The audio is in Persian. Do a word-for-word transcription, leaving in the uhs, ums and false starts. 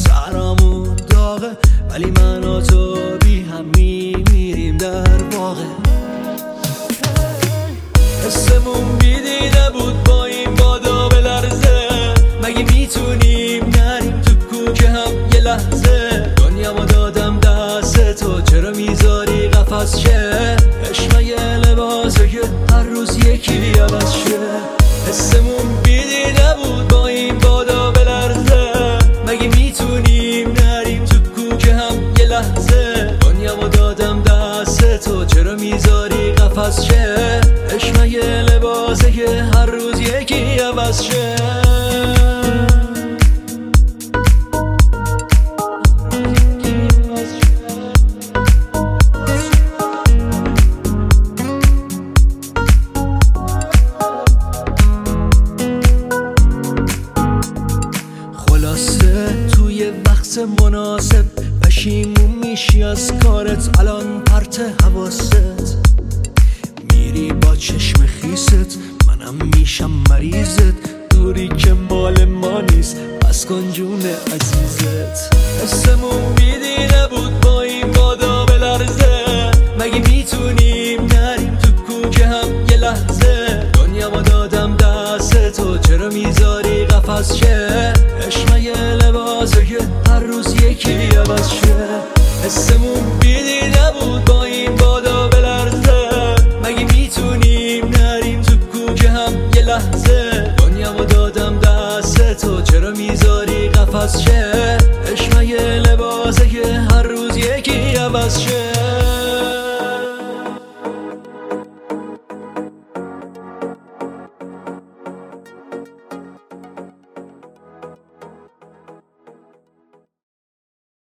سرامون داغه ولی من و تو بی هم میمیریم در واقع. حسمون بیدی نبود با این بادا بلرزه، مگه میتونیم نریم تو کوچه هم یه لحظه؟ دنیامو دادم دست تو چرا میذاری قفس شه؟ عشق یه لباسه که هر روز یکی عوض شه. حسمون بیدی نبود با این بادا بلرزه، مگه میتونیم نریم تو کوچه هم یه لحظه؟ دنیامو دادم دست تو چرا میذاری قفس شه؟ عشق یه لباسه که هر روز یکی عوض شه. خلاصه توی وقت مناسب پشیمون میشی از کارت، الان پرت حواست میری با چشم خیست، منم میشم مریضت، دوری که مال ما نیست پس کن جون عزیزت. حسمون بیدی نبود